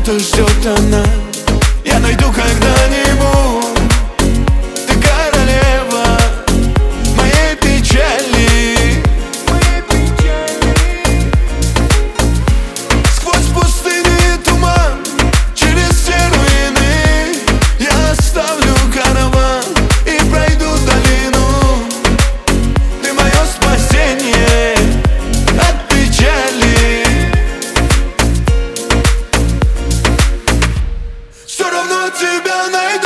что ждет она, я найду когда-нибудь. Ты королева моей печали. Сквозь пустыни и туман, через все руины я оставлю караван и пройду долину. Ты мое спасение от печали. Все равно тебя найду.